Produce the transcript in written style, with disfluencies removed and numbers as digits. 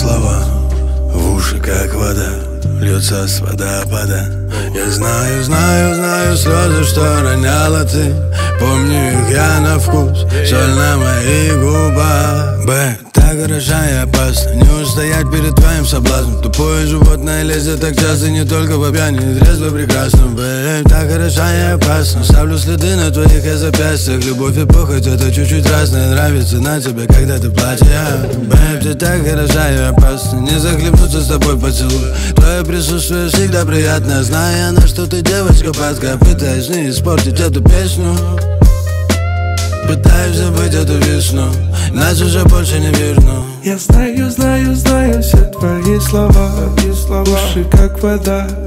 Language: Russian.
слова в уши, как вода, льется с водопада. Я знаю, знаю, знаю слезы, что роняла ты. Помню их я на вкус, соль на моих губах. Б, так хороша и опасна, не устоять перед твоим соблазном. Тупое животное лезет так часто, не только по пьяни, трезво прекрасно. Б, так хороша и опасна, ставлю следы на твоих я запястьях. Любовь и похоть, это чуть-чуть разное, нравится на тебе, когда ты плачешь. Б, ты так хороша и опасна, не захлебнуться с тобой поцелуй. Твое присутствие всегда приятно, зная, на что ты девочка падка. Пытаюсь не испортить эту песню, пытаюсь забыть эту весну, нас уже больше не верну. Я знаю, знаю, знаю все твои слова, уши как вода,